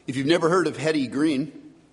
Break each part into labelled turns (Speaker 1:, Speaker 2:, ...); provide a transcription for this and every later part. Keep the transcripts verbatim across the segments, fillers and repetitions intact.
Speaker 1: If you've never heard of Hetty Green,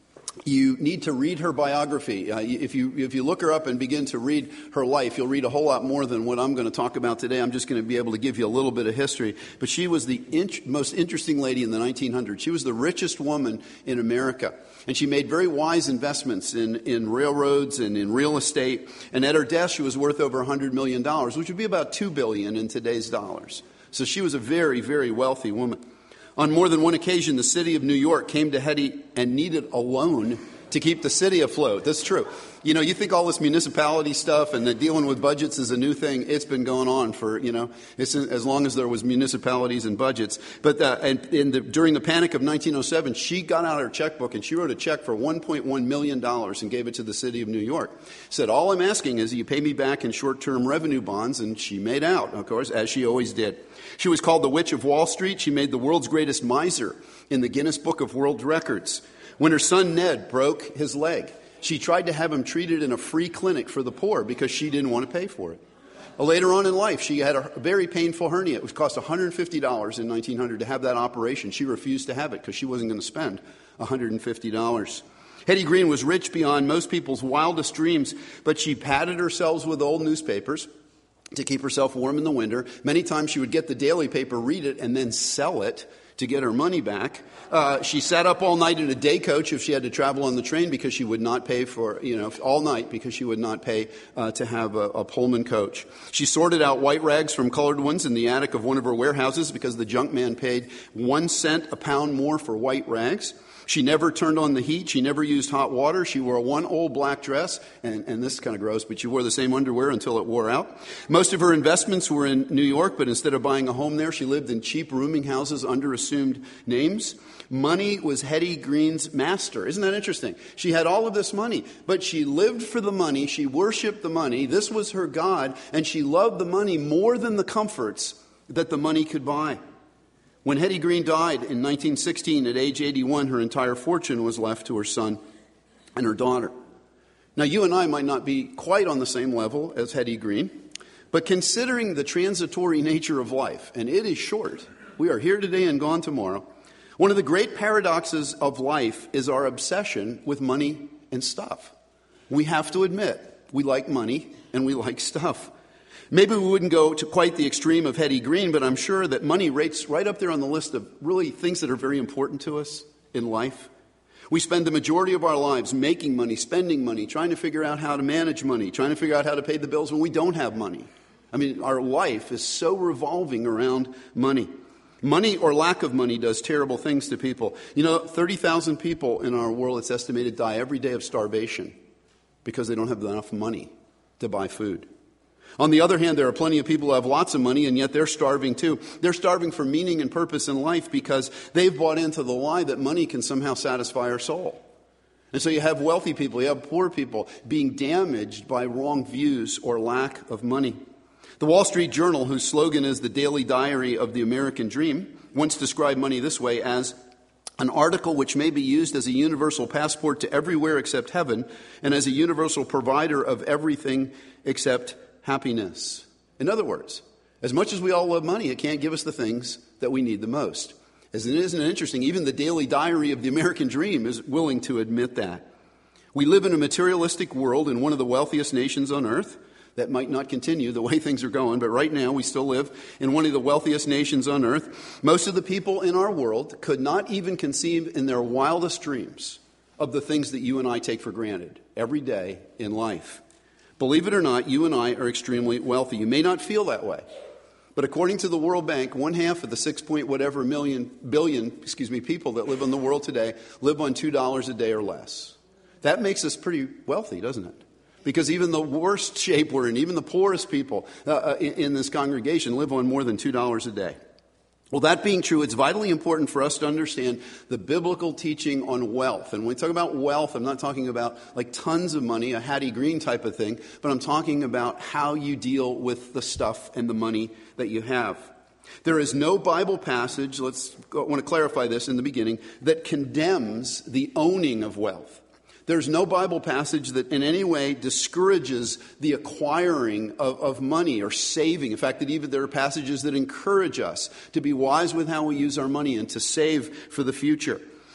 Speaker 1: you need to read her biography. Uh, if you if you look her up and begin to read her life, you'll read a whole lot more than what I'm going to talk about today. I'm just going to be able to give you a little bit of history. But she was the int- most interesting lady in the nineteen hundreds. She was the richest woman in America. And she made very wise investments in, in railroads and in real estate. And at her death, she was worth over one hundred million dollars, which would be about two billion dollars in today's dollars. So she was a very, very wealthy woman. On more than one occasion, the city of New York came to Hetty and needed a loan to keep the city afloat. That's true. You know, you think all this municipality stuff and the dealing with budgets is a new thing. It's been going on for, you know, it's as long as there was municipalities and budgets. But uh, and in the, during the panic of nineteen oh seven, she got out her checkbook and she wrote a check for one point one million dollars and gave it to the city of New York. Said, all I'm asking is you pay me back in short-term revenue bonds. And she made out, of course, as she always did. She was called the Witch of Wall Street. She made the world's greatest miser in the Guinness Book of World Records. When her son Ned broke his leg, she tried to have him treated in a free clinic for the poor because she didn't want to pay for it. Later on in life, she had a very painful hernia. It was cost one hundred fifty dollars in nineteen hundred to have that operation. She refused to have it because she wasn't going to spend one hundred fifty dollars. Hetty Green was rich beyond most people's wildest dreams, but she padded herself with old newspapers to keep herself warm in the winter. Many times she would get the daily paper, read it, and then sell it to get her money back. Uh, she sat up all night in a day coach if she had to travel on the train because she would not pay for, you know, all night because she would not pay uh, to have a, a Pullman coach. She sorted out white rags from colored ones in the attic of one of her warehouses because the junk man paid one cent a pound more for white rags. She never turned on the heat. She never used hot water. She wore one old black dress, and, and this is kind of gross, but she wore the same underwear until it wore out. Most of her investments were in New York, but instead of buying a home there, she lived in cheap rooming houses under assumed names. Money was Hetty Green's master. Isn't that interesting? She had all of this money, but she lived for the money. She worshiped the money. This was her God, and she loved the money more than the comforts that the money could buy. When Hetty Green died in nineteen sixteen, at age eighty-one, her entire fortune was left to her son and her daughter. Now, you and I might not be quite on the same level as Hetty Green, but considering the transitory nature of life, and it is short, we are here today and gone tomorrow, one of the great paradoxes of life is our obsession with money and stuff. We have to admit, we like money and we like stuff. Maybe we wouldn't go to quite the extreme of Hetty Green, but I'm sure that money rates right up there on the list of really things that are very important to us in life. We spend the majority of our lives making money, spending money, trying to figure out how to manage money, trying to figure out how to pay the bills when we don't have money. I mean, our life is so revolving around money. Money or lack of money does terrible things to people. You know, thirty thousand people in our world, it's estimated, die every day of starvation because they don't have enough money to buy food. On the other hand, there are plenty of people who have lots of money, and yet they're starving too. They're starving for meaning and purpose in life because they've bought into the lie that money can somehow satisfy our soul. And so you have wealthy people, you have poor people being damaged by wrong views or lack of money. The Wall Street Journal, whose slogan is the daily diary of the American dream, once described money this way as an article which may be used as a universal passport to everywhere except heaven and as a universal provider of everything except happiness. In other words, as much as we all love money, it can't give us the things that we need the most. Isn't it interesting? Even the daily diary of the American dream is willing to admit that. We live in a materialistic world in one of the wealthiest nations on earth. That might not continue the way things are going, but right now we still live in one of the wealthiest nations on earth. Most of the people in our world could not even conceive in their wildest dreams of the things that you and I take for granted every day in life. Believe it or not, you and I are extremely wealthy. You may not feel that way. But according to the World Bank, one half of the six point whatever million, billion, excuse me, people that live in the world today live on two dollars a day or less. That makes us pretty wealthy, doesn't it? Because even the worst shape we're in, even the poorest people uh, in, in this congregation live on more than two dollars a day. Well, that being true, it's vitally important for us to understand the biblical teaching on wealth. And when we talk about wealth, I'm not talking about like tons of money, a Hattie Green type of thing, but I'm talking about how you deal with the stuff and the money that you have. There is no Bible passage, let's I want to clarify this in the beginning, that condemns the owning of wealth. There's no Bible passage that in any way discourages the acquiring of, of money or saving. In fact, that even there are passages that encourage us to be wise with how we use our money and to save for the future.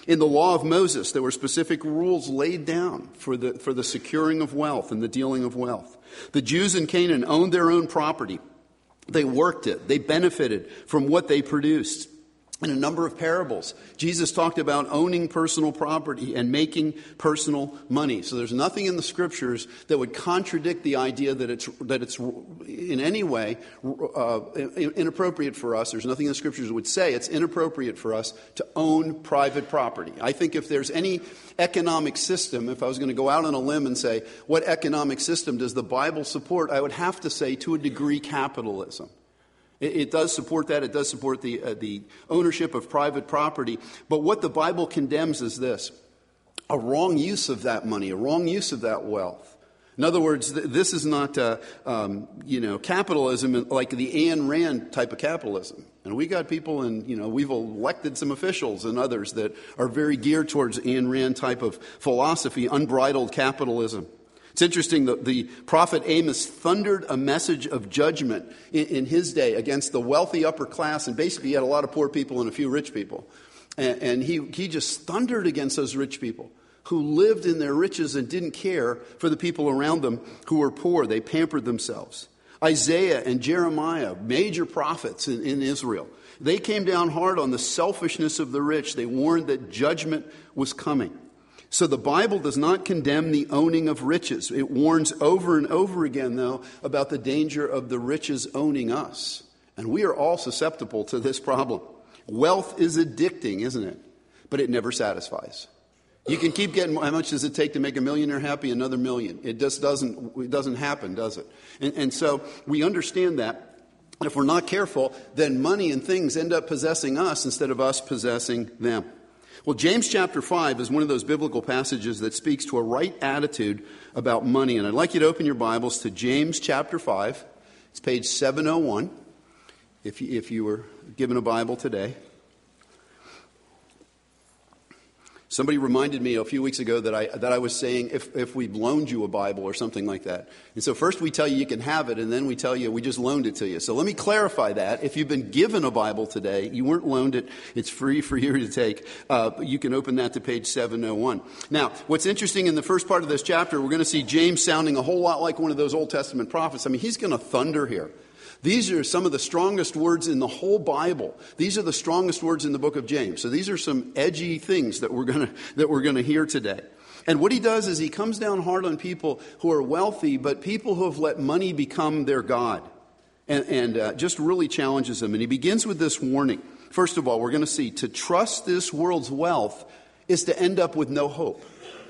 Speaker 1: In the law of Moses, there were specific rules laid down for the, for the securing of wealth and the dealing of wealth. The Jews in Canaan owned their own property. They worked it. They benefited from what they produced. In a number of parables, Jesus talked about owning personal property and making personal money. So there's nothing in the scriptures that would contradict the idea that it's that it's in any way uh, inappropriate for us. There's nothing in the scriptures that would say it's inappropriate for us to own private property. I think if there's any economic system, if I was going to go out on a limb and say, what economic system does the Bible support, I would have to say, to a degree, capitalism. It does support that. It does support the uh, the ownership of private property. But what the Bible condemns is this: a wrong use of that money, a wrong use of that wealth. In other words, th- this is not, uh, um, you know, capitalism like the Ayn Rand type of capitalism. And we got people, and you know, we've elected some officials and others that are very geared towards Ayn Rand type of philosophy, unbridled capitalism. It's interesting that the prophet Amos thundered a message of judgment in, in his day against the wealthy upper class, and basically he had a lot of poor people and a few rich people. And, and he, he just thundered against those rich people who lived in their riches and didn't care for the people around them who were poor. They pampered themselves. Isaiah and Jeremiah, major prophets in, in Israel, they came down hard on the selfishness of the rich. They warned that judgment was coming. So the Bible does not condemn the owning of riches. It warns over and over again, though, about the danger of the riches owning us. And we are all susceptible to this problem. Wealth is addicting, isn't it? But it never satisfies. You can keep getting, how much does it take to make a millionaire happy? Another million. It just doesn't, it doesn't happen, does it? And, and so we understand that. And if we're not careful, then money and things end up possessing us instead of us possessing them. Well, James chapter five is one of those biblical passages that speaks to a right attitude about money. And I'd like you to open your Bibles to James chapter five. It's page seven oh one, if you, if you were given a Bible today. Somebody reminded me a few weeks ago that I that I was saying if, if we loaned you a Bible or something like that. And so first we tell you you can have it, and then we tell you we just loaned it to you. So let me clarify that. If you've been given a Bible today, you weren't loaned it. It's free for you to take. Uh, you can open that to page seven oh one. Now, what's interesting in the first part of this chapter, we're going to see James sounding a whole lot like one of those Old Testament prophets. I mean, he's going to thunder here. These are some of the strongest words in the whole Bible. These are the strongest words in the book of James. So these are some edgy things that we're going to that we're going to hear today. And what he does is he comes down hard on people who are wealthy, but people who have let money become their god, and, and uh, just really challenges them. And he begins with this warning. First of all, we're going to see to trust this world's wealth is to end up with no hope.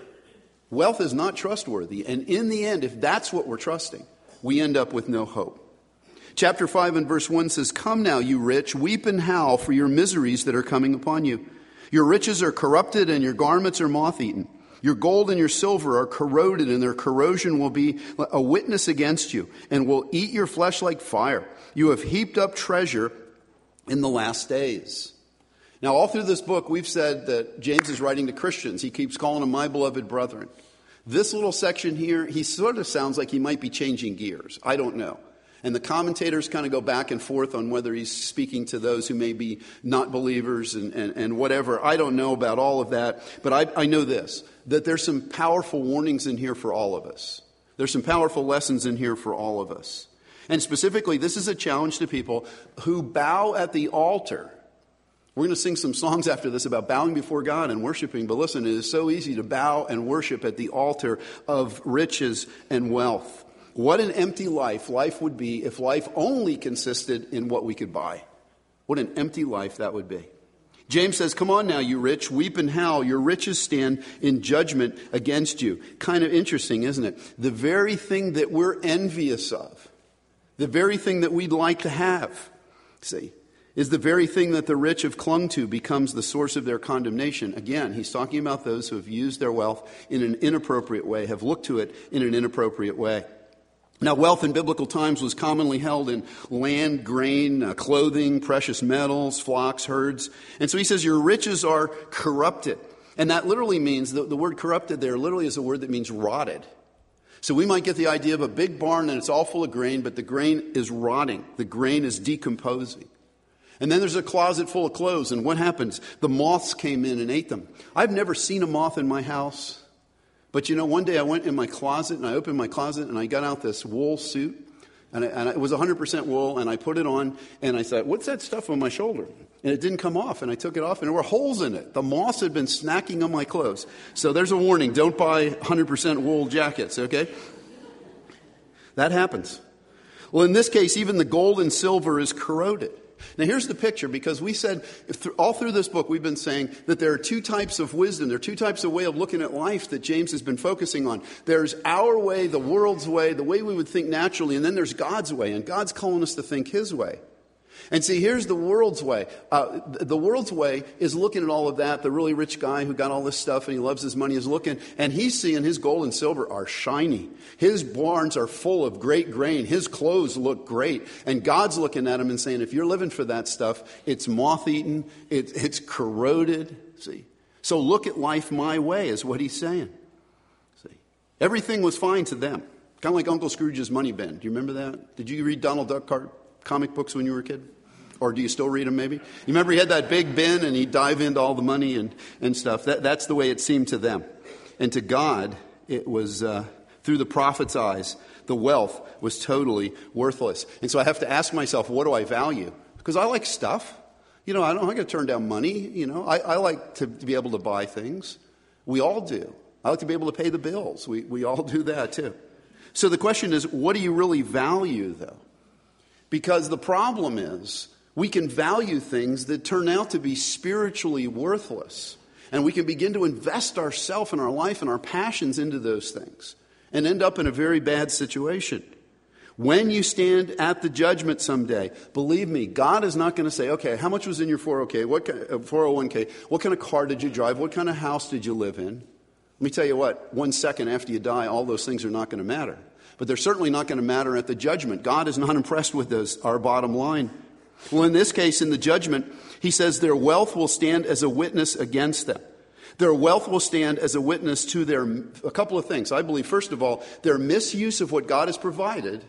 Speaker 1: Wealth is not trustworthy, and in the end, if that's what we're trusting, we end up with no hope. Chapter five and verse one says, "Come now, you rich, weep and howl for your miseries that are coming upon you. Your riches are corrupted and your garments are moth-eaten. Your gold and your silver are corroded, and their corrosion will be a witness against you and will eat your flesh like fire. You have heaped up treasure in the last days." Now, all through this book, we've said that James is writing to Christians. He keeps calling them my beloved brethren. This little section here, he sort of sounds like he might be changing gears. I don't know. And the commentators kind of go back and forth on whether he's speaking to those who may be not believers and, and, and whatever. I don't know about all of that. But I, I know this, that there's some powerful warnings in here for all of us. There's some powerful lessons in here for all of us. And specifically, this is a challenge to people who bow at the altar. We're going to sing some songs after this about bowing before God and worshiping. But listen, it is so easy to bow and worship at the altar of riches and wealth. What an empty life life would be if life only consisted in what we could buy. What an empty life that would be. James says, "Come on now, you rich, weep and howl. Your riches stand in judgment against you." Kind of interesting, isn't it? The very thing that we're envious of, the very thing that we'd like to have, see, is the very thing that the rich have clung to becomes the source of their condemnation. Again, he's talking about those who have used their wealth in an inappropriate way, have looked to it in an inappropriate way. Now, wealth in biblical times was commonly held in land, grain, uh, clothing, precious metals, flocks, herds. And so he says your riches are corrupted. And that literally means, the, the word corrupted there literally is a word that means rotted. So we might get the idea of a big barn and it's all full of grain, but the grain is rotting. The grain is decomposing. And then there's a closet full of clothes, and what happens? The moths came in and ate them. I've never seen a moth in my house, but you know, one day I went in my closet, and I opened my closet, and I got out this wool suit, and, I, and it was one hundred percent wool, and I put it on, and I thought, what's that stuff on my shoulder? And it didn't come off, and I took it off, and there were holes in it. The moths had been snacking on my clothes. So there's a warning, don't buy one hundred percent wool jackets, okay? That happens. Well, in this case, even the gold and silver is corroded. Now, here's the picture, because we said, if th- all through this book, we've been saying that there are two types of wisdom. There are two types of way of looking at life that James has been focusing on. There's our way, the world's way, the way we would think naturally, and then there's God's way, and God's calling us to think His way. And see, here's the world's way. Uh, the world's way is looking at all of that. The really rich guy who got all this stuff and he loves his money is looking, and he's seeing his gold and silver are shiny. His barns are full of great grain. His clothes look great. And God's looking at him and saying, if you're living for that stuff, it's moth-eaten, it, it's corroded. See? So look at life my way is what he's saying. See? Everything was fine to them. Kind of like Uncle Scrooge's money bin. Do you remember that? Did you read Donald Duck comic books when you were a kid? Or do you still read them maybe? You remember he had that big bin and he'd dive into all the money and, and stuff. That, that's the way it seemed to them. And to God, it was uh, through the prophet's eyes, the wealth was totally worthless. And so I have to ask myself, what do I value? Because I like stuff. You know, I don't I got to turn down money. You know, I, I like to, to be able to buy things. We all do. I like to be able to pay the bills. We, we all do that too. So the question is, what do you really value though? Because the problem is, we can value things that turn out to be spiritually worthless. And we can begin to invest ourselves and our life and our passions into those things and end up in a very bad situation. When you stand at the judgment someday, believe me, God is not going to say, okay, how much was in your four oh K? What kind, uh, four oh one K? What kind of car did you drive? What kind of house did you live in? Let me tell you what, one second after you die, all those things are not going to matter. But they're certainly not going to matter at the judgment. God is not impressed with those, our bottom line. Well, in this case, in the judgment, he says their wealth will stand as a witness against them. Their wealth will stand as a witness to their, a couple of things. I believe, first of all, their misuse of what God has provided.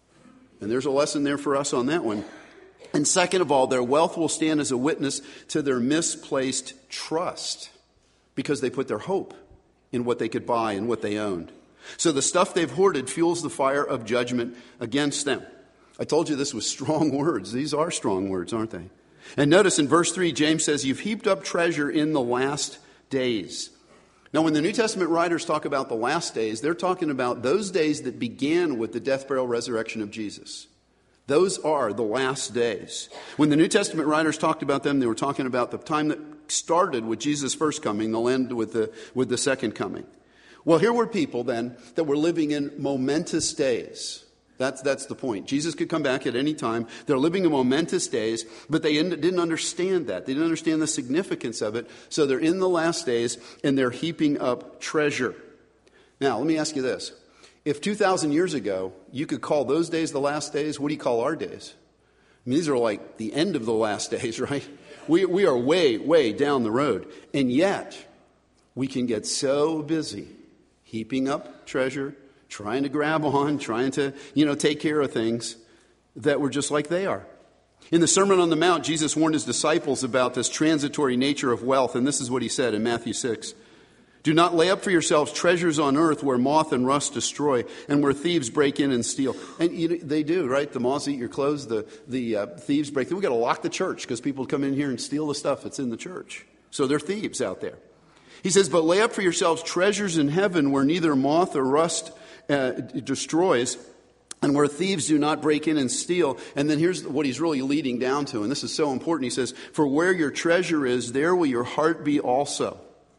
Speaker 1: And there's a lesson there for us on that one. And second of all, their wealth will stand as a witness to their misplaced trust, because they put their hope in what they could buy and what they owned. So the stuff they've hoarded fuels the fire of judgment against them. I told you this was strong words. These are strong words, aren't they? And notice in verse three, James says, you've heaped up treasure in the last days. Now, when the New Testament writers talk about the last days, they're talking about those days that began with the death, burial, resurrection of Jesus. Those are the last days. When the New Testament writers talked about them, they were talking about the time that started with Jesus' first coming, they'll end with the, with the second coming. Well, here were people then that were living in momentous days. That's, that's the point. Jesus could come back at any time. They're living in momentous days, but they didn't understand that. They didn't understand the significance of it. So they're in the last days, and they're heaping up treasure. Now, let me ask you this. If two thousand years ago, you could call those days the last days, what do you call our days? I mean, these are like the end of the last days, right? We, we are way, way down the road. And yet, we can get so busy heaping up treasure, trying to grab on, trying to, you know, take care of things, that we're just like they are. In the Sermon on the Mount, Jesus warned his disciples about this transitory nature of wealth, and this is what he said in Matthew six. Do not lay up for yourselves treasures on earth where moth and rust destroy and where thieves break in and steal. And you know, they do, right? The moths eat your clothes, the, the uh, thieves break in. We've got to lock the church because people come in here and steal the stuff that's in the church. So they're thieves out there. He says, but lay up for yourselves treasures in heaven where neither moth or rust Uh, destroys, and where thieves do not break in and steal. And then here's what he's really leading down to, and this is so important. He says, for where your treasure is, there will your heart be also.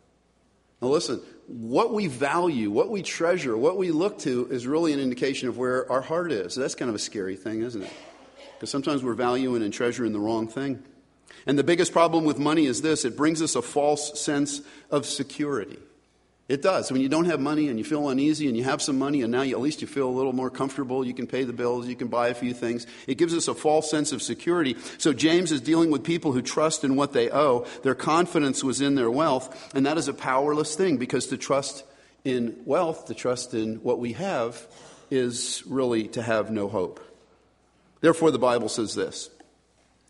Speaker 1: Now listen, what we value, what we treasure, what we look to is really an indication of where our heart is. So that's kind of a scary thing, isn't it? Because sometimes we're valuing and treasuring the wrong thing. And the biggest problem with money is this: it brings us a false sense of security. It does. When you don't have money and you feel uneasy and you have some money and now you, at least you feel a little more comfortable, you can pay the bills, you can buy a few things. It gives us a false sense of security. So James is dealing with people who trust in what they owe. Their confidence was in their wealth, and that is a powerless thing, because to trust in wealth, to trust in what we have, is really to have no hope. Therefore, the Bible says this: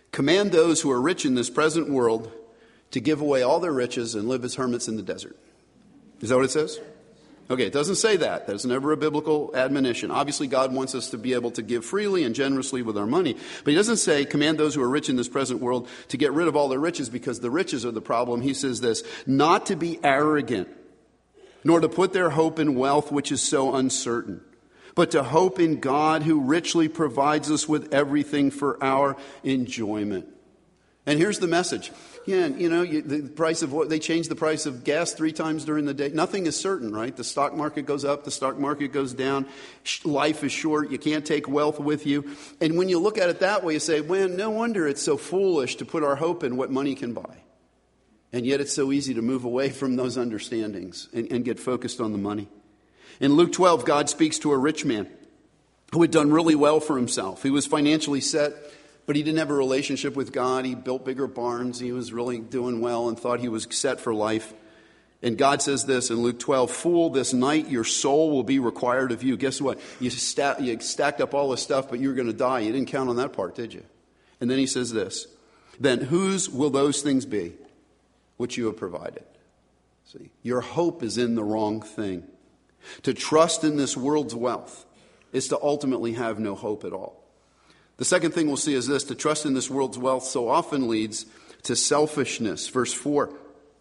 Speaker 1: Command those who are rich in this present world to give away all their riches and live as hermits in the desert. Is that what it says? Okay, it doesn't say that. That's never a biblical admonition. Obviously, God wants us to be able to give freely and generously with our money. But he doesn't say, command those who are rich in this present world to get rid of all their riches because the riches are the problem. He says this, not to be arrogant, nor to put their hope in wealth, which is so uncertain, but to hope in God who richly provides us with everything for our enjoyment. And here's the message. Yeah, you know, you, the price of what they change the price of gas three times during the day. Nothing is certain, right? The stock market goes up, the stock market goes down. Life is short. You can't take wealth with you. And when you look at it that way, you say, well, no wonder it's so foolish to put our hope in what money can buy. And yet it's so easy to move away from those understandings and, and get focused on the money. In Luke twelve, God speaks to a rich man who had done really well for himself. He was financially set, but he didn't have a relationship with God. He built bigger barns. He was really doing well and thought he was set for life. And God says this in Luke twelve, fool, this night your soul will be required of you. Guess what? You, sta- you stacked up all this stuff, but you were going to die. You didn't count on that part, did you? And then he says this, then whose will those things be which you have provided? See, your hope is in the wrong thing. To trust in this world's wealth is to ultimately have no hope at all. The second thing we'll see is this, to trust in this world's wealth so often leads to selfishness. Verse four,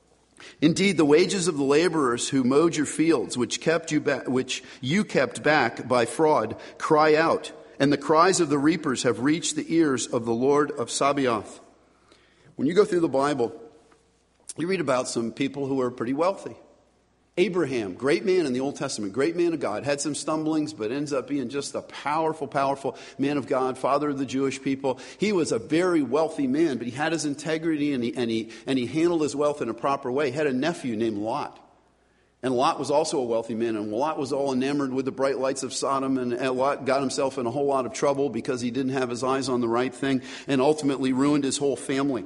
Speaker 1: indeed, the wages of the laborers who mowed your fields, which kept you back, which you kept back by fraud, cry out, and the cries of the reapers have reached the ears of the Lord of Sabaoth. When you go through the Bible, you read about some people who are pretty wealthy. Abraham, great man in the Old Testament, great man of God, had some stumblings, but ends up being just a powerful, powerful man of God, father of the Jewish people. He was a very wealthy man, but he had his integrity and he, and he, and he handled his wealth in a proper way. He had a nephew named Lot. And Lot was also a wealthy man, and Lot was all enamored with the bright lights of Sodom, and Lot got himself in a whole lot of trouble because he didn't have his eyes on the right thing, and ultimately ruined his whole family.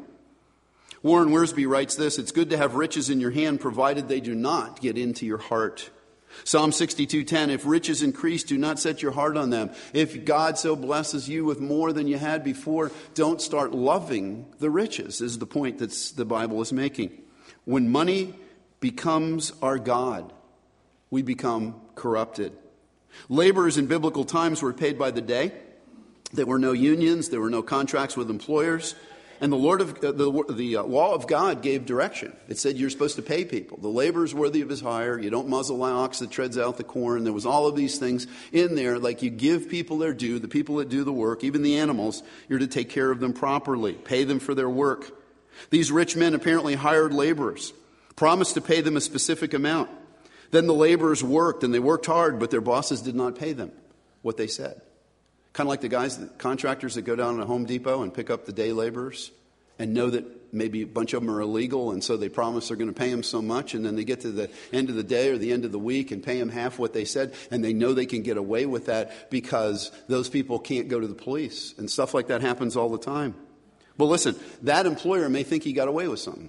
Speaker 1: Warren Wiersbe writes this, it's good to have riches in your hand, provided they do not get into your heart. Psalm sixty-two ten, if riches increase, do not set your heart on them. If God so blesses you with more than you had before, don't start loving the riches, is the point that the Bible is making. When money becomes our God, we become corrupted. Laborers in biblical times were paid by the day. There were no unions, there were no contracts with employers. And the Lord of uh, the, the uh, law of God gave direction. It said you're supposed to pay people. The labor is worthy of his hire. You don't muzzle an ox that treads out the corn. There was all of these things in there. Like you give people their due, the people that do the work, even the animals, you're to take care of them properly, pay them for their work. These rich men apparently hired laborers, promised to pay them a specific amount. Then the laborers worked, and they worked hard, but their bosses did not pay them what they said. Kind of like the guys, the contractors that go down to Home Depot and pick up the day laborers and know that maybe a bunch of them are illegal, and so they promise they're going to pay them so much, and then they get to the end of the day or the end of the week and pay them half what they said, and they know they can get away with that because those people can't go to the police, and stuff like that happens all the time. Well, listen, that employer may think he got away with something.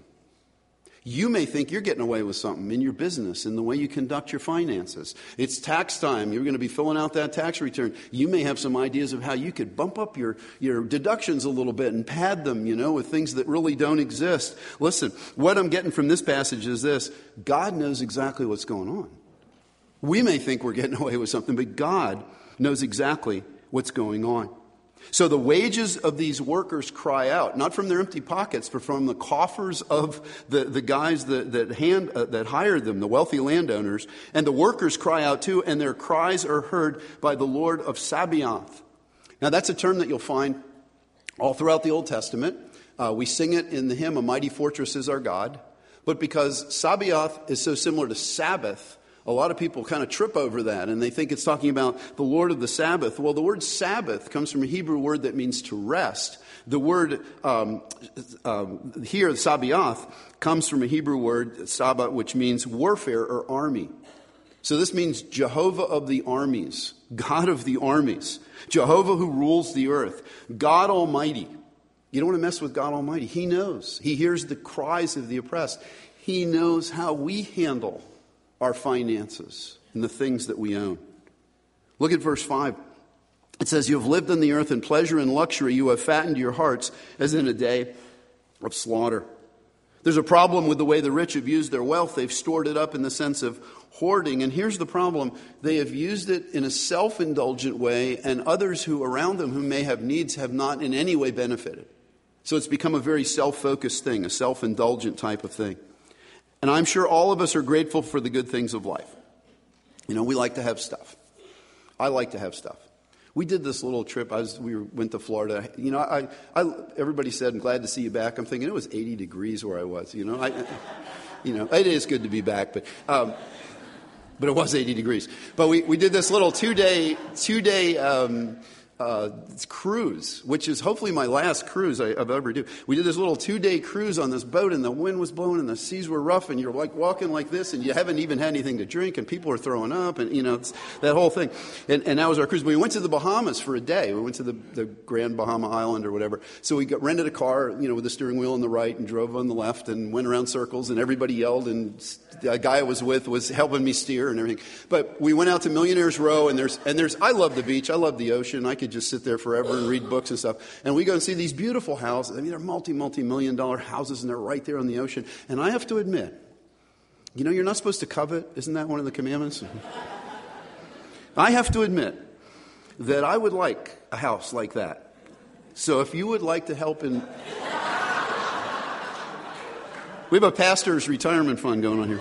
Speaker 1: You may think you're getting away with something in your business, in the way you conduct your finances. It's tax time. You're going to be filling out that tax return. You may have some ideas of how you could bump up your, your deductions a little bit and pad them, you know, with things that really don't exist. Listen, what I'm getting from this passage is this. God knows exactly what's going on. We may think we're getting away with something, but God knows exactly what's going on. So the wages of these workers cry out, not from their empty pockets, but from the coffers of the, the guys that that, hand, uh, that hired them, the wealthy landowners. And the workers cry out too, and their cries are heard by the Lord of Sabaoth. Now that's a term that you'll find all throughout the Old Testament. Uh, we sing it in the hymn, A Mighty Fortress is Our God. But because Sabaoth is so similar to Sabbath, a lot of people kind of trip over that, and they think it's talking about the Lord of the Sabbath. Well, the word Sabbath comes from a Hebrew word that means to rest. The word um, um, here, Sabaoth, comes from a Hebrew word, Sabbath, which means warfare or army. So this means Jehovah of the armies, God of the armies, Jehovah who rules the earth, God Almighty. You don't want to mess with God Almighty. He knows. He hears the cries of the oppressed. He knows how we handle our finances and the things that we own. Look at verse five. It says, you have lived on the earth in pleasure and luxury. You have fattened your hearts as in a day of slaughter. There's a problem with the way the rich have used their wealth. They've stored it up in the sense of hoarding. And here's the problem. They have used it in a self-indulgent way, and others who around them who may have needs have not in any way benefited. So it's become a very self-focused thing, a self-indulgent type of thing. And I'm sure all of us are grateful for the good things of life. You know, we like to have stuff. I like to have stuff. We did this little trip. I was, we went to Florida. You know, I, I, everybody said, "I'm glad to see you back." I'm thinking it was eighty degrees where I was. You know, I, you know, it is good to be back, but, um, but it was eighty degrees. But we, we did this little two day, two day um, uh, cruise, which is hopefully my last cruise I, I've ever do. We did this little two day cruise on this boat, and the wind was blowing, and the seas were rough, and you're like walking like this, and you haven't even had anything to drink, and people are throwing up, and you know, it's that whole thing. And, and that was our cruise. But we went to the Bahamas for a day. We went to the, the Grand Bahama Island or whatever. So we got, rented a car, you know, with the steering wheel on the right, and drove on the left, and went around circles, and everybody yelled, and the guy I was with was helping me steer and everything. But we went out to Millionaire's Row, and there's and there's I love the beach. I love the ocean. I could just sit there forever and read books and stuff. And we go and see these beautiful houses. I mean, they're multi, multi-million dollar houses, and they're right there on the ocean. And I have to admit, you know, you're not supposed to covet. Isn't that one of the commandments? I have to admit that I would like a house like that. So if you would like to help in... We have a pastor's retirement fund going on here.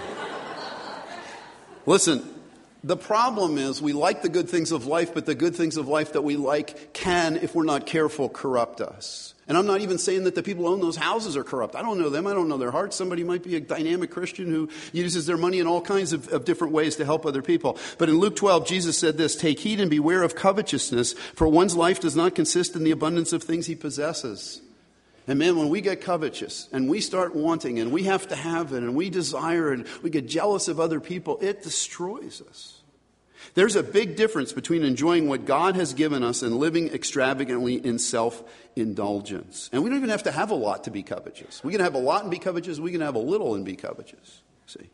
Speaker 1: Listen, the problem is we like the good things of life, but the good things of life that we like can, if we're not careful, corrupt us. And I'm not even saying that the people who own those houses are corrupt. I don't know them. I don't know their hearts. Somebody might be a dynamic Christian who uses their money in all kinds of, of different ways to help other people. But in Luke twelve, Jesus said this, "Take heed and beware of covetousness, for one's life does not consist in the abundance of things he possesses." And man, when we get covetous and we start wanting and we have to have it and we desire it and we get jealous of other people, it destroys us. There's a big difference between enjoying what God has given us and living extravagantly in self-indulgence. And we don't even have to have a lot to be covetous. We can have a lot and be covetous. We can have a little and be covetous. See?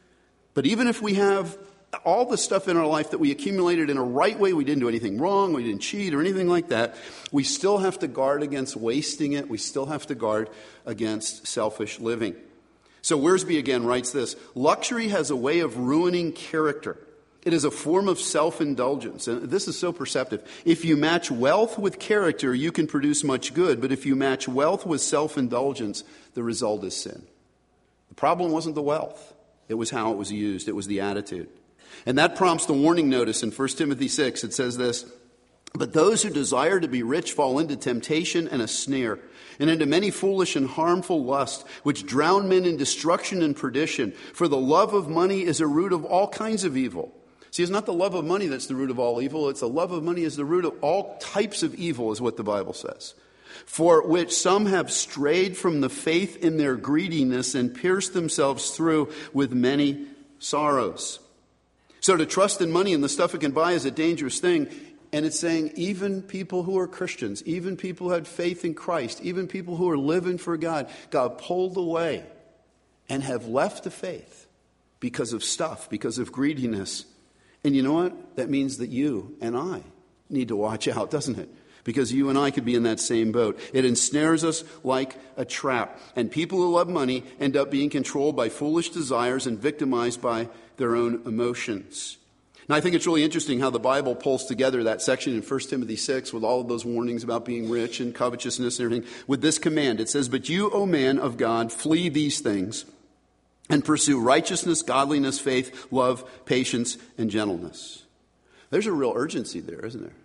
Speaker 1: But even if we have all the stuff in our life that we accumulated in a right way, we didn't do anything wrong, we didn't cheat or anything like that, we still have to guard against wasting it. We still have to guard against selfish living. So Wiersbe again writes this, "Luxury has a way of ruining character. It is a form of self-indulgence." And this is so perceptive. "If you match wealth with character, you can produce much good. But if you match wealth with self-indulgence, the result is sin." The problem wasn't the wealth. It was how it was used. It was the attitude. And that prompts the warning notice in First Timothy six. It says this, "But those who desire to be rich fall into temptation and a snare, and into many foolish and harmful lusts, which drown men in destruction and perdition. For the love of money is a root of all kinds of evil." See, it's not the love of money that's the root of all evil. It's the love of money is the root of all types of evil, is what the Bible says. "For which some have strayed from the faith in their greediness and pierced themselves through with many sorrows." So to trust in money and the stuff it can buy is a dangerous thing. And it's saying even people who are Christians, even people who had faith in Christ, even people who are living for God, got pulled away and have left the faith because of stuff, because of greediness. And you know what? That means that you and I need to watch out, doesn't it? Because you and I could be in that same boat. It ensnares us like a trap. And people who love money end up being controlled by foolish desires and victimized by their own emotions. Now, I think it's really interesting how the Bible pulls together that section in First Timothy six with all of those warnings about being rich and covetousness and everything with this command. It says, "But you, O man of God, flee these things and pursue righteousness, godliness, faith, love, patience, and gentleness." There's a real urgency there, isn't there?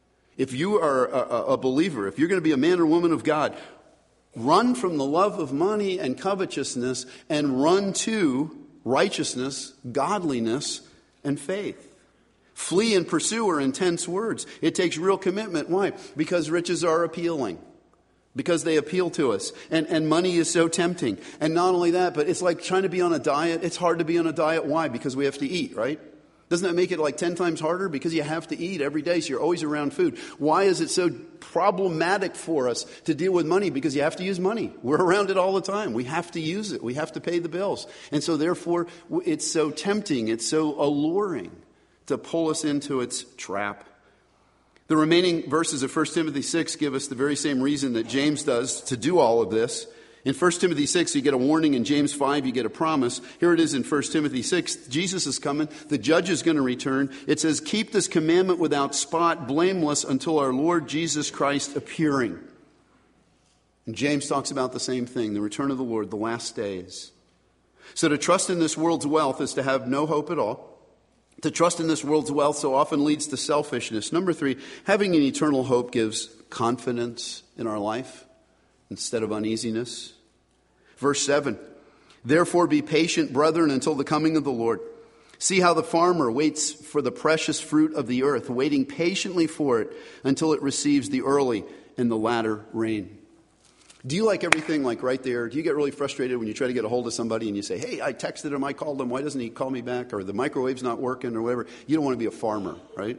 Speaker 1: If you are a, a believer, if you're going to be a man or woman of God, run from the love of money and covetousness and run to righteousness, godliness, and faith. Flee and pursue are intense words. It takes real commitment. Why? Because riches are appealing. Because they appeal to us. And, and money is so tempting. And not only that, but it's like trying to be on a diet. It's hard to be on a diet. Why? Because we have to eat, right? Doesn't that make it like ten times harder? Because you have to eat every day, so you're always around food. Why is it so problematic for us to deal with money? Because you have to use money. We're around it all the time. We have to use it. We have to pay the bills. And so therefore, it's so tempting, it's so alluring to pull us into its trap. The remaining verses of First Timothy six give us the very same reason that James does to do all of this. In First Timothy six, you get a warning. In James five, you get a promise. Here it is in First Timothy six. Jesus is coming. The judge is going to return. It says, keep this commandment without spot, blameless, until our Lord Jesus Christ appearing. And James talks about the same thing, the return of the Lord, the last days. So to trust in this world's wealth is to have no hope at all. To trust in this world's wealth so often leads to selfishness. Number three, having an eternal hope gives confidence in our life instead of uneasiness. Verse seven, therefore be patient, brethren, until the coming of the Lord. See how the farmer waits for the precious fruit of the earth, waiting patiently for it until it receives the early and the latter rain. Do you like everything like right there? Do you get really frustrated when you try to get a hold of somebody and you say, hey, I texted him, I called him, why doesn't he call me back? Or the microwave's not working or whatever. You don't want to be a farmer, right?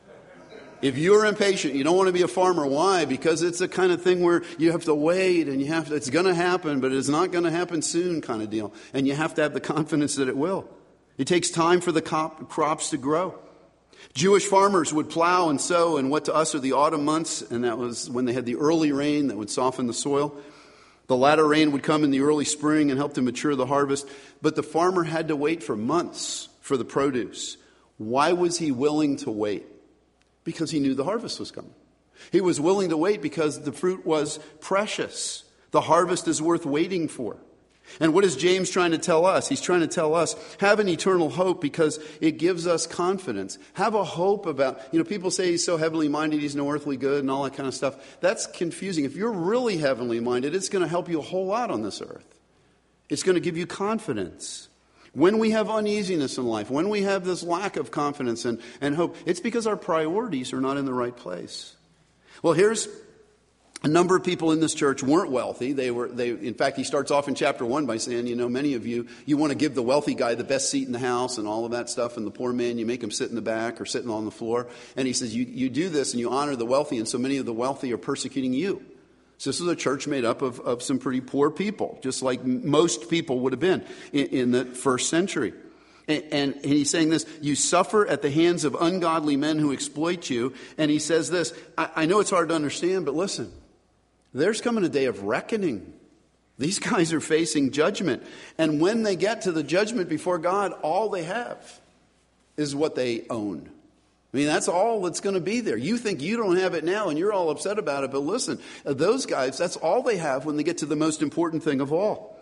Speaker 1: If you're impatient, you don't want to be a farmer. Why? Because it's the kind of thing where you have to wait and you have to, it's going to happen, but it's not going to happen soon kind of deal. And you have to have the confidence that it will. It takes time for the cop, crops to grow. Jewish farmers would plow and sow in what to us are the autumn months, and that was when they had the early rain that would soften the soil. The latter rain would come in the early spring and help to mature the harvest. But the farmer had to wait for months for the produce. Why was he willing to wait? Because he knew the harvest was coming. He was willing to wait because the fruit was precious. The harvest is worth waiting for. And what is James trying to tell us? He's trying to tell us, have an eternal hope because it gives us confidence. Have a hope about, you know, people say he's so heavenly minded, he's no earthly good and all that kind of stuff. That's confusing. If you're really heavenly minded, it's going to help you a whole lot on this earth. It's going to give you confidence. When we have uneasiness in life, when we have this lack of confidence and, and hope, it's because our priorities are not in the right place. Well, here's a number of people in this church weren't wealthy. They were, they, in fact, he starts off in chapter one by saying, you know, many of you, you want to give the wealthy guy the best seat in the house and all of that stuff. And the poor man, you make him sit in the back or sitting on the floor. And he says, you, you do this and you honor the wealthy. And so many of the wealthy are persecuting you. So this is a church made up of, of some pretty poor people, just like most people would have been in, in the first century. And, and, and he's saying this, you suffer at the hands of ungodly men who exploit you. And he says this, I, I know it's hard to understand, but listen. There's coming a day of reckoning. These guys are facing judgment. And when they get to the judgment before God, all they have is what they own. I mean, that's all that's going to be there. You think you don't have it now and you're all upset about it. But listen, those guys, that's all they have when they get to the most important thing of all.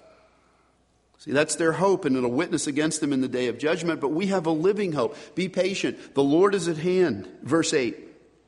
Speaker 1: See, that's their hope, and it'll witness against them in the day of judgment. But we have a living hope. Be patient. The Lord is at hand. Verse eight.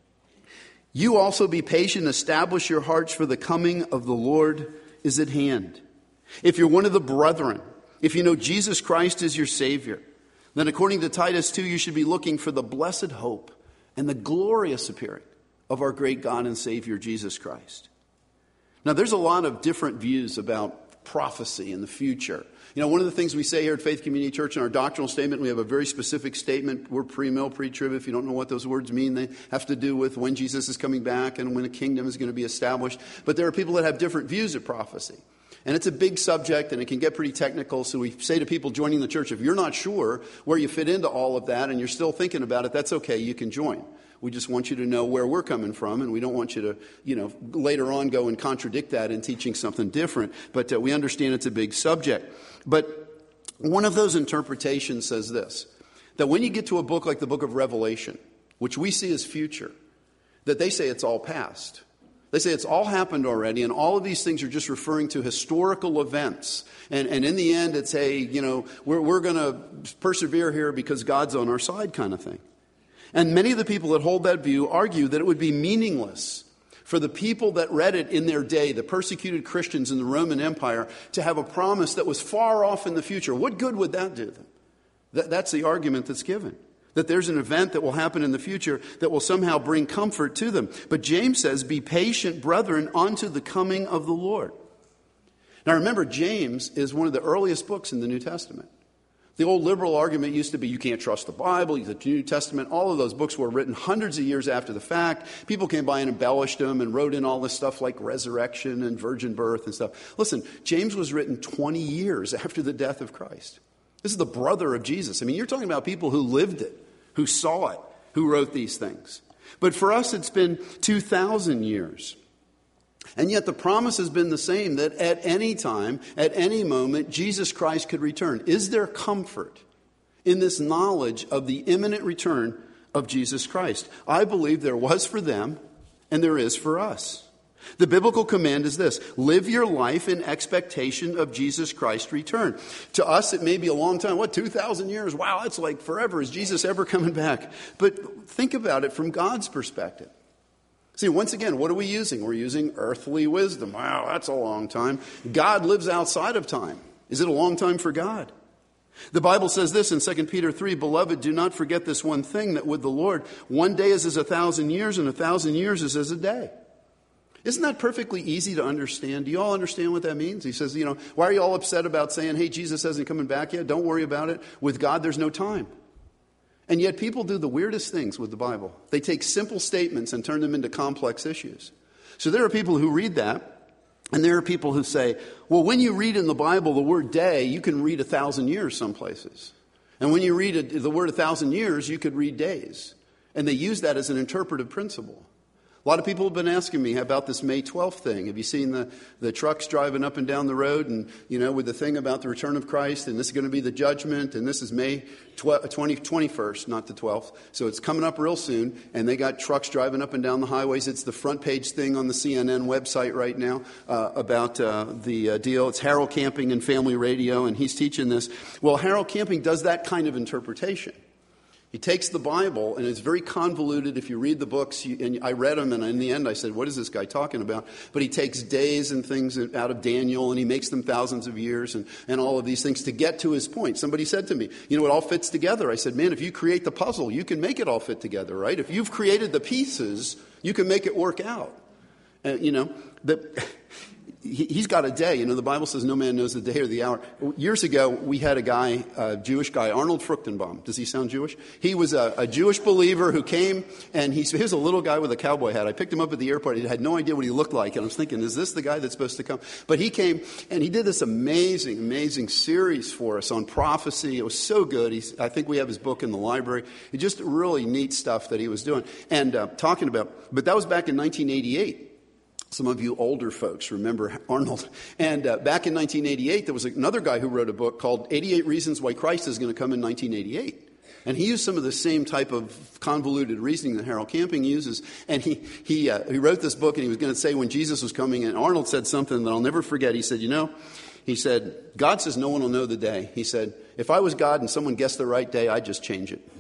Speaker 1: You also be patient, establish your hearts, for the coming of the Lord is at hand. If you're one of the brethren, if you know Jesus Christ is your Savior, then according to Titus two, you should be looking for the blessed hope and the glorious appearing of our great God and Savior, Jesus Christ. Now, there's a lot of different views about prophecy in the future. You know, one of the things we say here at Faith Community Church in our doctrinal statement, we have a very specific statement. We're pre-mill, pre-trib. If you don't know what those words mean, they have to do with when Jesus is coming back and when a kingdom is going to be established. But there are people that have different views of prophecy. And it's a big subject and it can get pretty technical. So we say to people joining the church, if you're not sure where you fit into all of that and you're still thinking about it, that's okay. You can join. We just want you to know where we're coming from, and we don't want you to, you know, later on go and contradict that in teaching something different. But uh, we understand it's a big subject. But one of those interpretations says this, that when you get to a book like the book of Revelation, which we see as future, that they say it's all past. They say it's all happened already, and all of these things are just referring to historical events. And, and in the end, it's, hey, you know, we're, we're going to persevere here because God's on our side kind of thing. And many of the people that hold that view argue that it would be meaningless for the people that read it in their day, the persecuted Christians in the Roman Empire, to have a promise that was far off in the future. What good would that do them? That, that's the argument that's given. That there's an event that will happen in the future that will somehow bring comfort to them. But James says, be patient, brethren, unto the coming of the Lord. Now remember, James is one of the earliest books in the New Testament. The old liberal argument used to be you can't trust the Bible, the New Testament. All of those books were written hundreds of years after the fact. People came by and embellished them and wrote in all this stuff like resurrection and virgin birth and stuff. Listen, James was written twenty years after the death of Christ. This is the brother of Jesus. I mean, you're talking about people who lived it, who saw it, who wrote these things. But for us, it's been two thousand years. And yet the promise has been the same, that at any time, at any moment, Jesus Christ could return. Is there comfort in this knowledge of the imminent return of Jesus Christ? I believe there was for them, and there is for us. The biblical command is this: live your life in expectation of Jesus Christ's return. To us, it may be a long time. What, two thousand years? Wow, that's like forever. Is Jesus ever coming back? But think about it from God's perspective. See, once again, what are we using? We're using earthly wisdom. Wow, that's a long time. God lives outside of time. Is it a long time for God? The Bible says this in Second Peter three, "Beloved, do not forget this one thing, that with the Lord, one day is as a thousand years, and a thousand years is as a day." Isn't that perfectly easy to understand? Do you all understand what that means? He says, you know, why are you all upset about saying, hey, Jesus hasn't coming back yet? Don't worry about it. With God, there's no time. And yet people do the weirdest things with the Bible. They take simple statements and turn them into complex issues. So there are people who read that, and there are people who say, well, when you read in the Bible the word day, you can read a thousand years some places. And when you read a, the word a thousand years, you could read days. And they use that as an interpretive principle. A lot of people have been asking me about this May twelfth thing. Have you seen the, the trucks driving up and down the road and, you know, with the thing about the return of Christ, and this is going to be the judgment, and this is May twenty-first, not the twelfth. So it's coming up real soon, and they got trucks driving up and down the highways. It's the front page thing on the C N N website right now uh, about uh, the uh, deal. It's Harold Camping and Family Radio, and he's teaching this. Well, Harold Camping does that kind of interpretation. He takes the Bible, and it's very convoluted. If you read the books, you, and I read them, and in the end I said, what is this guy talking about? But he takes days and things out of Daniel, and he makes them thousands of years and, and all of these things to get to his point. Somebody said to me, you know, it all fits together. I said, man, if you create the puzzle, you can make it all fit together, right? If you've created the pieces, you can make it work out. Uh, you know, the... He's got a day. You know, the Bible says no man knows the day or the hour. Years ago, we had a guy, a Jewish guy, Arnold Fruchtenbaum. Does he sound Jewish? He was a, a Jewish believer who came, and he, he was a little guy with a cowboy hat. I picked him up at the airport. He had no idea what he looked like. And I was thinking, is this the guy that's supposed to come? But he came, and he did this amazing, amazing series for us on prophecy. It was so good. He's, I think we have his book in the library. It's just really neat stuff that he was doing and uh, talking about. But that was back in nineteen eighty-eight. Some of you older folks remember Arnold. And uh, back in nineteen eighty-eight, there was another guy who wrote a book called eighty-eight Reasons Why Christ is Going to Come in nineteen eighty-eight. And he used some of the same type of convoluted reasoning that Harold Camping uses. And he he uh, he wrote this book, and he was going to say when Jesus was coming, and Arnold said something that I'll never forget. He said, you know, he said, God says no one will know the day. He said, if I was God and someone guessed the right day, I'd just change it.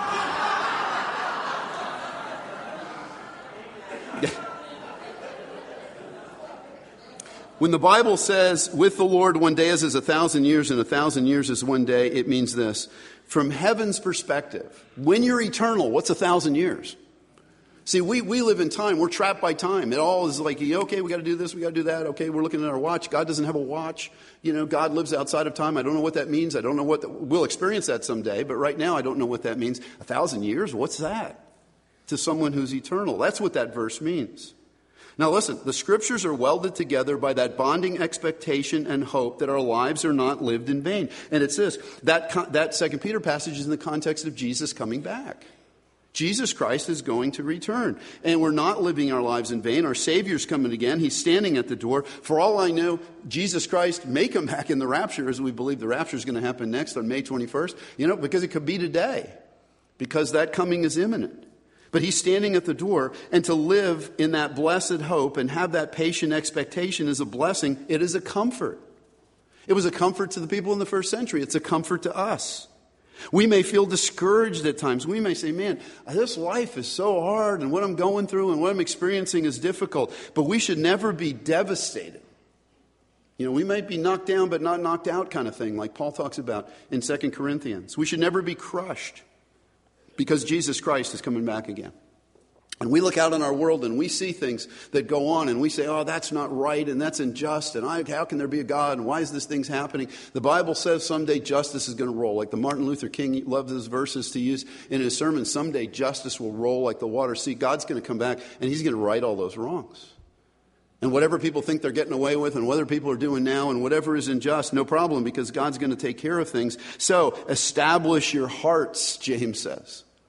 Speaker 1: When the Bible says, with the Lord one day is as a thousand years and a thousand years is one day, it means this. From heaven's perspective, when you're eternal, what's a thousand years? See, we, we live in time. We're trapped by time. It all is like, okay, we got to do this, we got to do that. Okay, we're looking at our watch. God doesn't have a watch. You know, God lives outside of time. I don't know what that means. I don't know what, the, we'll experience that someday. But right now, I don't know what that means. A thousand years? What's that? To someone who's eternal. That's what that verse means. Now listen, the scriptures are welded together by that bonding expectation and hope that our lives are not lived in vain. And it's this, that, that Second Peter passage is in the context of Jesus coming back. Jesus Christ is going to return. And we're not living our lives in vain. Our Savior's coming again. He's standing at the door. For all I know, Jesus Christ may come back in the rapture, as we believe the rapture is going to happen next on May twenty-first. You know, because it could be today. Because that coming is imminent. But he's standing at the door, and to live in that blessed hope and have that patient expectation is a blessing. It is a comfort. It was a comfort to the people in the first century. It's a comfort to us. We may feel discouraged at times. We may say, man, this life is so hard, and what I'm going through and what I'm experiencing is difficult. But we should never be devastated. You know, we might be knocked down but not knocked out kind of thing, like Paul talks about in Second Corinthians. We should never be crushed. Because Jesus Christ is coming back again. And we look out in our world and we see things that go on and we say, oh, that's not right and that's unjust. And I, how can there be a God? And why is this thing's happening? The Bible says someday justice is going to roll. Like the Martin Luther King loves his verses to use in his sermon. Someday justice will roll like the water. See, God's going to come back and he's going to right all those wrongs. And whatever people think they're getting away with and whatever people are doing now and whatever is unjust, no problem, because God's going to take care of things. So establish your hearts, James says.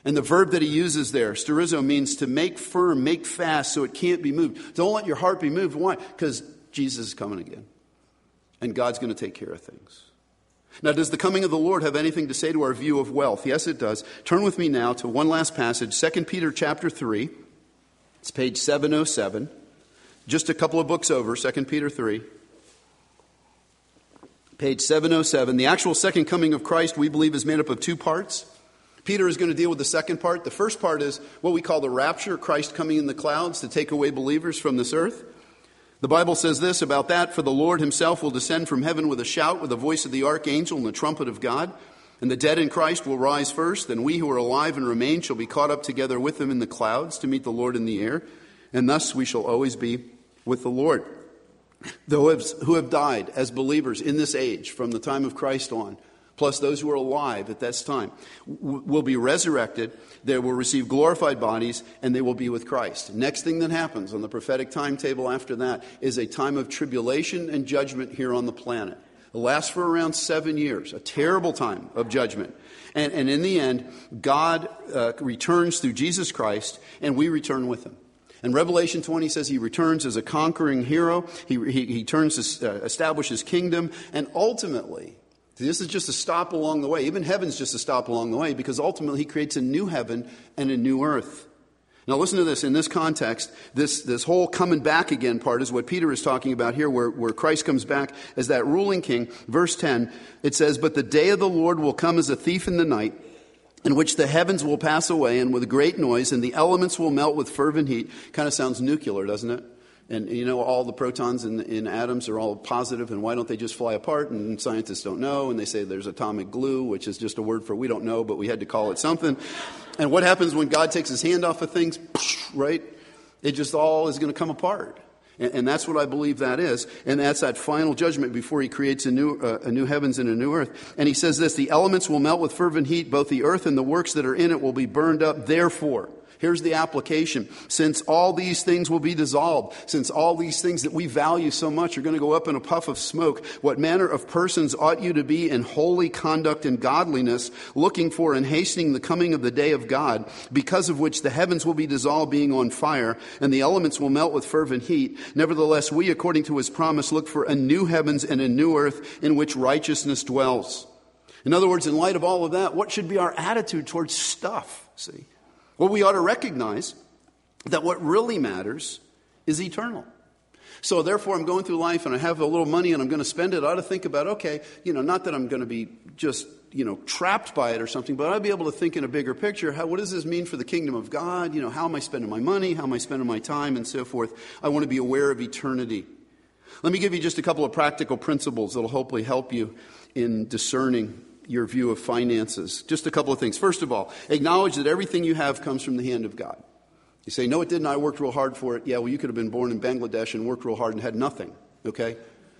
Speaker 1: And the verb that he uses there, sterizo, means to make firm, make fast so it can't be moved. Don't let your heart be moved. Why? Because Jesus is coming again. And God's going to take care of things. Now, does the coming of the Lord have anything to say to our view of wealth? Yes, it does. Turn with me now to one last passage, Second Peter chapter three. It's page seven oh seven. Just a couple of books over, Second Peter three. Page seven oh seven. The actual second coming of Christ, we believe, is made up of two parts. Peter is going to deal with the second part. The first part is what we call the rapture, Christ coming in the clouds to take away believers from this earth. The Bible says this about that, for the Lord himself will descend from heaven with a shout, with the voice of the archangel and the trumpet of God. And the dead in Christ will rise first. Then we who are alive and remain shall be caught up together with them in the clouds to meet the Lord in the air. And thus we shall always be with the Lord. Those who have died as believers in this age from the time of Christ on, plus those who are alive at this time, will be resurrected. They will receive glorified bodies, and they will be with Christ. Next thing that happens on the prophetic timetable after that is a time of tribulation and judgment here on the planet. It lasts for around seven years, a terrible time of judgment. And, and in the end, God uh, returns through Jesus Christ, and we return with him. And Revelation twenty says he returns as a conquering hero. He, he, he turns to uh, establish his kingdom, and ultimately, this is just a stop along the way. Even heaven's just a stop along the way, because ultimately he creates a new heaven and a new earth. Now listen to this. In this context, this, this whole coming back again part is what Peter is talking about here, where, where Christ comes back as that ruling king. Verse ten, it says, "But the day of the Lord will come as a thief in the night, in which the heavens will pass away and with a great noise, and the elements will melt with fervent heat." Kind of sounds nuclear, doesn't it? And, you know, all the protons in, in atoms are all positive, and why don't they just fly apart? And scientists don't know, and they say there's atomic glue, which is just a word for we don't know, but we had to call it something. And what happens when God takes his hand off of things, right? It just all is going to come apart. And, and that's what I believe that is. And that's that final judgment before he creates a new, uh, a new heavens and a new earth. And he says this, "The elements will melt with fervent heat, both the earth and the works that are in it will be burned up. Therefore," here's the application. "Since all these things will be dissolved, since all these things that we value so much are going to go up in a puff of smoke, what manner of persons ought you to be in holy conduct and godliness, looking for and hastening the coming of the day of God, because of which the heavens will be dissolved, being on fire, and the elements will melt with fervent heat. Nevertheless, we, according to his promise, look for a new heavens and a new earth in which righteousness dwells." In other words, in light of all of that, what should be our attitude towards stuff? See? Well, we ought to recognize that what really matters is eternal. So therefore, I'm going through life and I have a little money and I'm going to spend it. I ought to think about, okay, you know, not that I'm going to be just, you know, trapped by it or something, but I'd be able to think in a bigger picture. How, what does this mean for the kingdom of God? You know, how am I spending my money? How am I spending my time and so forth? I want to be aware of eternity. Let me give you just a couple of practical principles that will hopefully help you in discerning your view of finances. Just a couple of things. First of all, acknowledge that everything you have comes from the hand of God. You say, "No, it didn't. I worked real hard for it." Yeah, well, you could have been born in Bangladesh and worked real hard and had nothing. Okay?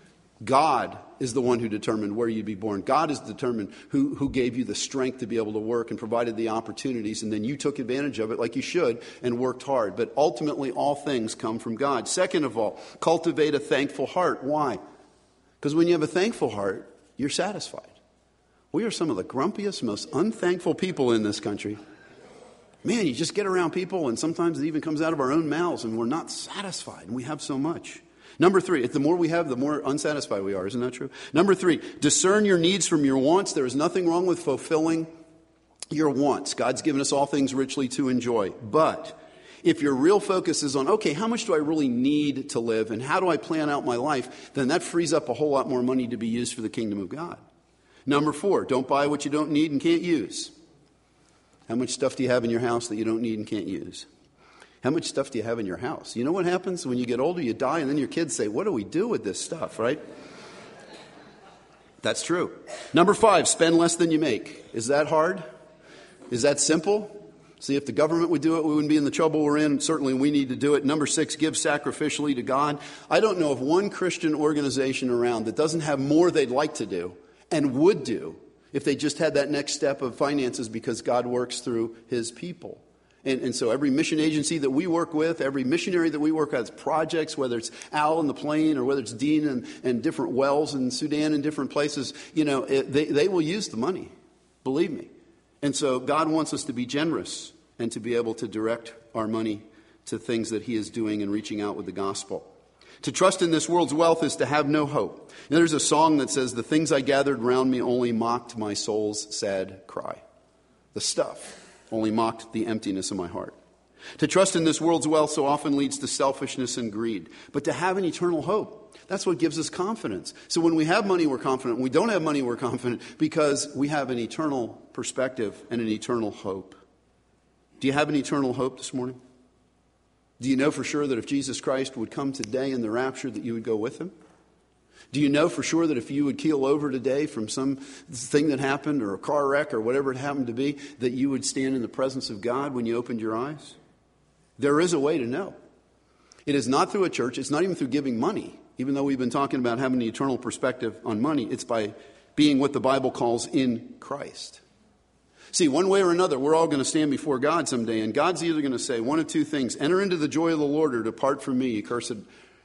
Speaker 1: God is the one who determined where you'd be born. God is determined who, who gave you the strength to be able to work and provided the opportunities, and then you took advantage of it like you should and worked hard. But ultimately, all things come from God. Second of all, cultivate a thankful heart. Why? Because when you have a thankful heart, you're satisfied. We are some of the grumpiest, most unthankful people in this country. Man, you just get around people and sometimes it even comes out of our own mouths and we're not satisfied and we have so much. Number three, the more we have, the more unsatisfied we are. Isn't that true? Number three, discern your needs from your wants. There is nothing wrong with fulfilling your wants. God's given us all things richly to enjoy. But if your real focus is on, okay, how much do I really need to live and how do I plan out my life, then that frees up a whole lot more money to be used for the kingdom of God. Number four, don't buy what you don't need and can't use. How much stuff do you have in your house that you don't need and can't use? How much stuff do you have in your house? You know what happens when you get older, you die, and then your kids say, "What do we do with this stuff?" Right? That's true. Number five, spend less than you make. Is that hard? Is that simple? See, if the government would do it, we wouldn't be in the trouble we're in. Certainly we need to do it. Number six, give sacrificially to God. I don't know of one Christian organization around that doesn't have more they'd like to do and would do if they just had that next step of finances, because God works through his people. And, and so every mission agency that we work with, every missionary that we work with, projects, whether it's Al in the Plain or whether it's Dean and, and different wells in Sudan and different places, you know, it, they, they will use the money. Believe me. And so God wants us to be generous and to be able to direct our money to things that he is doing and reaching out with the gospel. To trust in this world's wealth is to have no hope. You know, there's a song that says, the things I gathered round me only mocked my soul's sad cry. The stuff only mocked the emptiness of my heart. To trust in this world's wealth so often leads to selfishness and greed. But to have an eternal hope, that's what gives us confidence. So when we have money, we're confident. When we don't have money, we're confident because we have an eternal perspective and an eternal hope. Do you have an eternal hope this morning? Do you know for sure that if Jesus Christ would come today in the rapture that you would go with him? Do you know for sure that if you would keel over today from some thing that happened or a car wreck or whatever it happened to be, that you would stand in the presence of God when you opened your eyes? There is a way to know. It is not through a church. It's not even through giving money. Even though we've been talking about having an eternal perspective on money, it's by being what the Bible calls in Christ. See, one way or another, we're all going to stand before God someday, and God's either going to say one of two things: enter into the joy of the Lord, or depart from me, you cursed,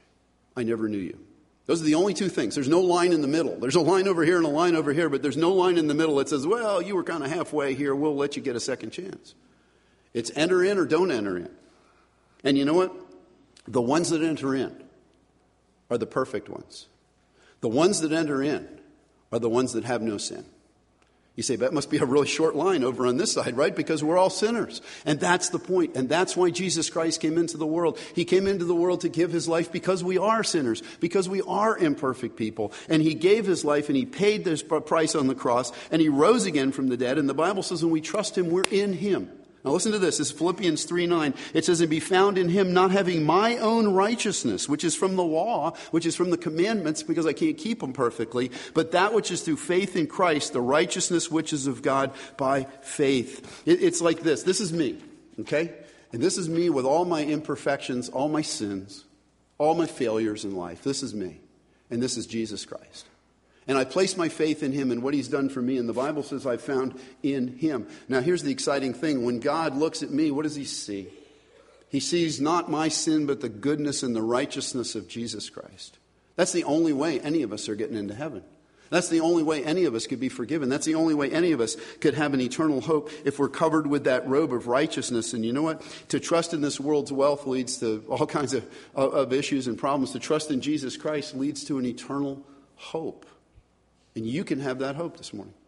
Speaker 1: I never knew you. Those are the only two things. There's no line in the middle. There's a line over here and a line over here, but there's no line in the middle that says, well, you were kind of halfway here, we'll let you get a second chance. It's enter in or don't enter in. And you know what? The ones that enter in are the perfect ones. The ones that enter in are the ones that have no sin. You say, that must be a really short line over on this side, right? Because we're all sinners. And that's the point. And that's why Jesus Christ came into the world. He came into the world to give his life because we are sinners, because we are imperfect people. And he gave his life and he paid this price on the cross and he rose again from the dead. And the Bible says when we trust him, we're in him. Now listen to this. This is Philippians three nine. It says, and be found in him, not having my own righteousness, which is from the law, which is from the commandments, because I can't keep them perfectly, but that which is through faith in Christ, the righteousness which is of God by faith. It, it's like this. This is me, okay? And this is me with all my imperfections, all my sins, all my failures in life. This is me. And this is Jesus Christ. And I place my faith in him and what he's done for me. And the Bible says I've found in him. Now here's the exciting thing. When God looks at me, what does he see? He sees not my sin, but the goodness and the righteousness of Jesus Christ. That's the only way any of us are getting into heaven. That's the only way any of us could be forgiven. That's the only way any of us could have an eternal hope if we're covered with that robe of righteousness. And you know what? To trust in this world's wealth leads to all kinds of, of issues and problems. To trust in Jesus Christ leads to an eternal hope. And you can have that hope this morning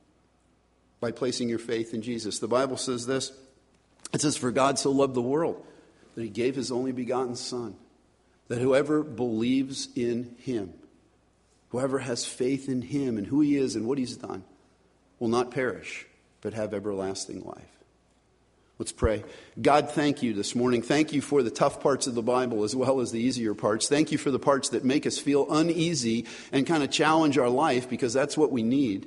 Speaker 1: by placing your faith in Jesus. The Bible says this. It says, for God so loved the world that he gave his only begotten Son, that whoever believes in him, whoever has faith in him and who he is and what he's done, will not perish, but have everlasting life. Let's pray. God, thank you this morning. Thank you for the tough parts of the Bible as well as the easier parts. Thank you for the parts that make us feel uneasy and kind of challenge our life, because that's what we need.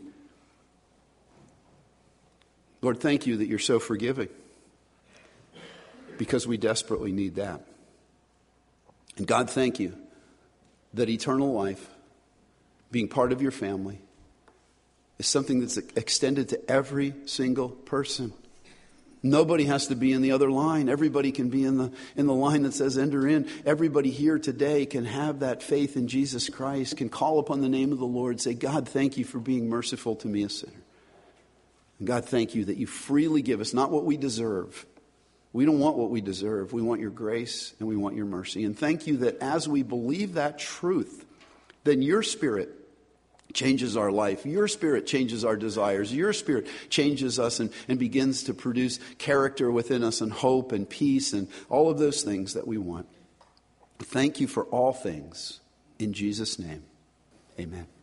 Speaker 1: Lord, thank you that you're so forgiving, because we desperately need that. And God, thank you that eternal life, being part of your family, is something that's extended to every single person. Nobody has to be in the other line. Everybody can be in the in the line that says enter in. Everybody here today can have that faith in Jesus Christ, can call upon the name of the Lord, say, God, thank you for being merciful to me, a sinner. And God, thank you that you freely give us not what we deserve. We don't want what we deserve. We want your grace and we want your mercy. And thank you that as we believe that truth, then your Spirit changes our life. Your Spirit changes our desires. Your Spirit changes us and, and begins to produce character within us and hope and peace and all of those things that we want. Thank you for all things. In Jesus' name, amen.